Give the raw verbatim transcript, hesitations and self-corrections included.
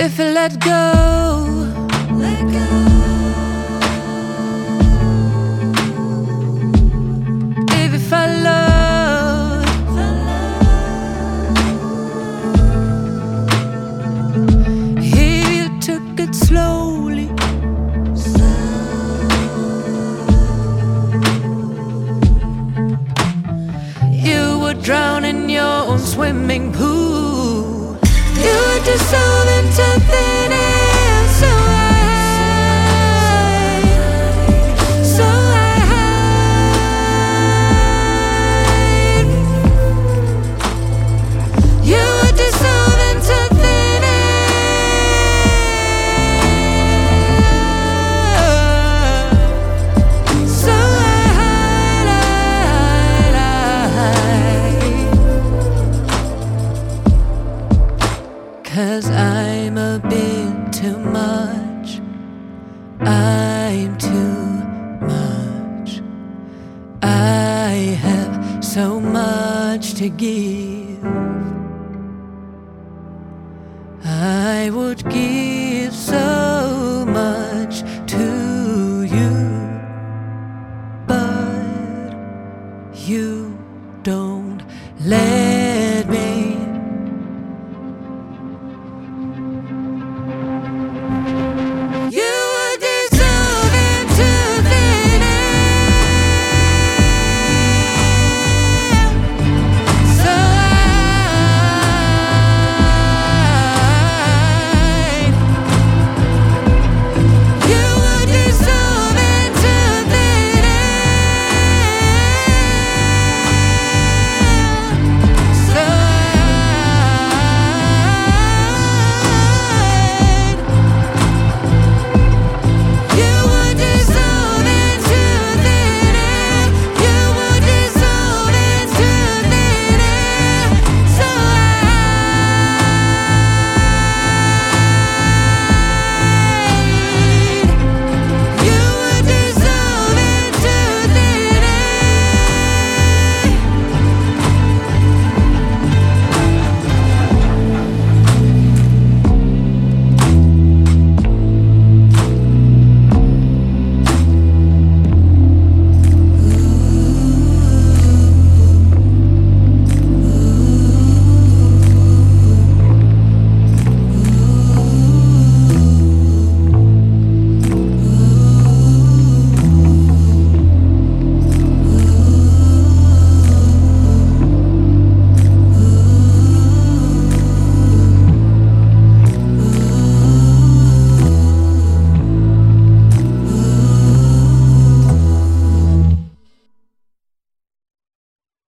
If I let go, let go. If I follow, follow. If you took it slowly, you would drown in your own swimming pool. You would dissolve into thin air. So I, so I hide. You would dissolve into thin air. So I hide, hide, hide. 'Cause I'm a bit too much. I'm too much. I have so much to give. I would give so